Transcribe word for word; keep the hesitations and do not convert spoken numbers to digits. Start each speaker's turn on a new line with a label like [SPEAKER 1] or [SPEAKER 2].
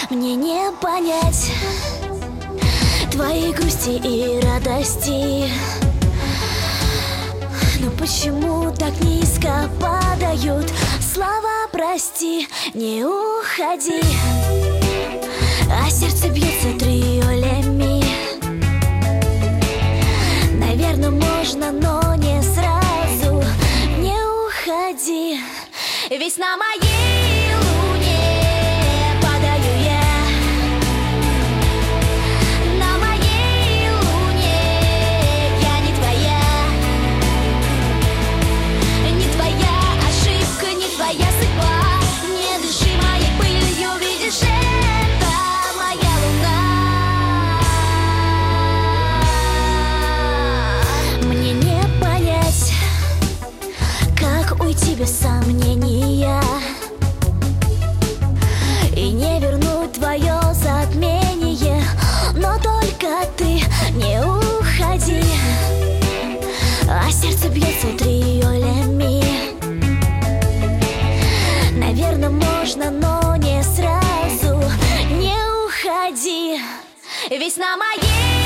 [SPEAKER 1] Мне не понять твои грусти и радости. Но почему так низко падают слова «прости», «не уходи», а сердце бьется триолями? Наверное, можно, но не сразу. Не уходи, ведь на моей луне падаю я. На моей луне я не твоя. Не твоя ошибка, не твоя судьба. Не дыши моей пылью, видишь, это моя луна. Мне не понять, как уйти без сомнения и не вернуть твое затмение. Но только ты не уходи, а сердце бьется триолями. Наверное, можно, но не сразу. Не уходи, ведь на моей